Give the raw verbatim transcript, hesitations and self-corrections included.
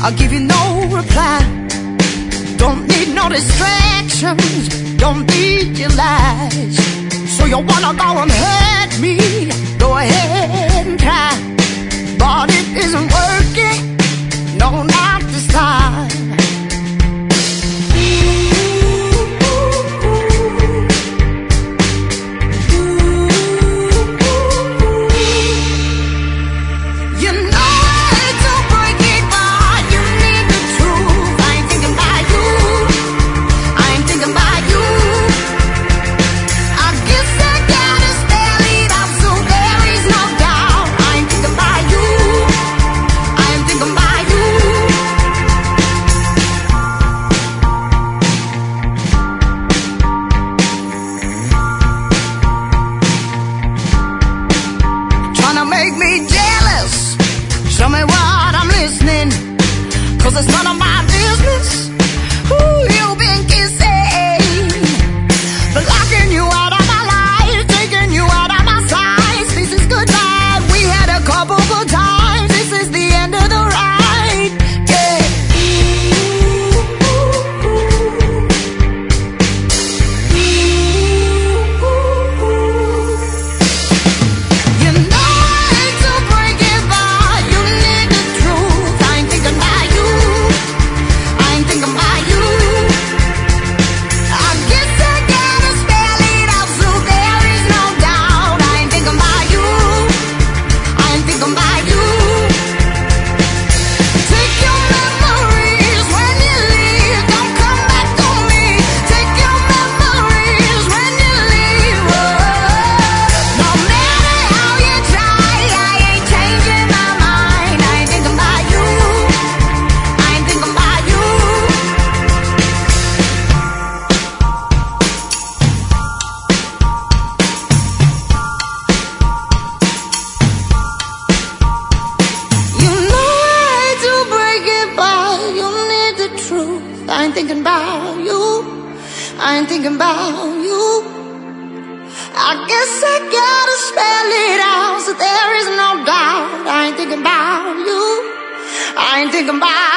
I'll give you no reply. Don't need no distractions, don't need your lies. So you wanna go and hurt me, go ahead and try. But it isn't working, no, not this time. Make me jealous, show me what I'm listening, 'cause it's none of my business who you've been kissing. But locking you out of my life, taking you out of my sight. This is goodbye, we had a couple good times. This is the end of the ride, yeah. You know I ain't thinking about you, I ain't thinking about you. I guess I gotta spell it out so there is no doubt. I ain't thinking about you, I ain't thinking about